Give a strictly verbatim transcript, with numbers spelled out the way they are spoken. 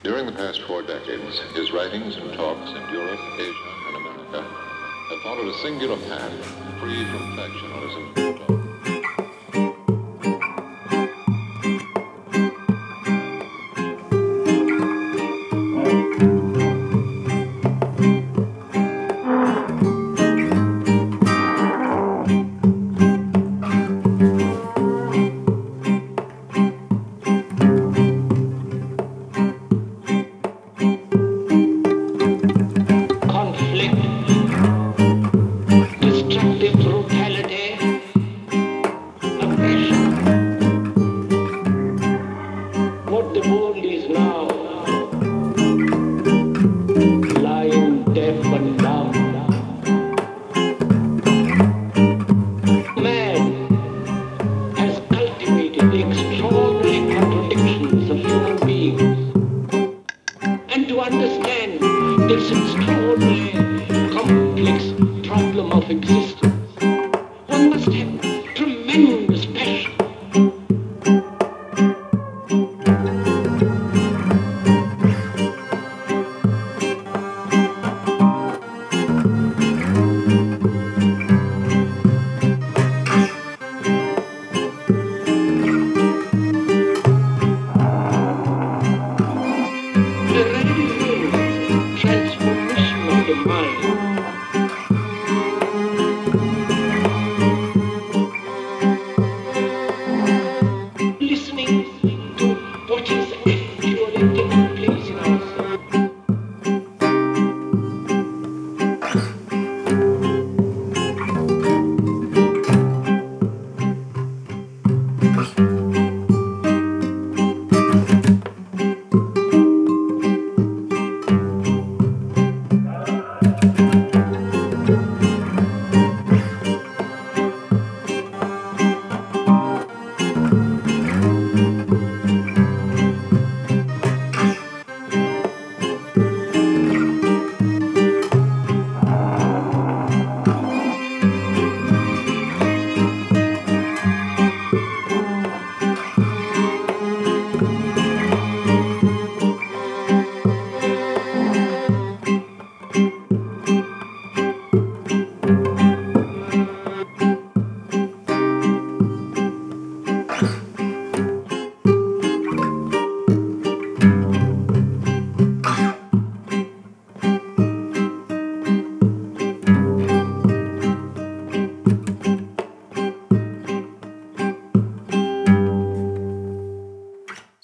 During the past four decades, his writings and talks in Europe, Asia, and America have followed a singular path, free from factionalism. What the world is now, lying deaf and dumb. Man has cultivated the extraordinary contradictions of human beings. And to understand this extraordinary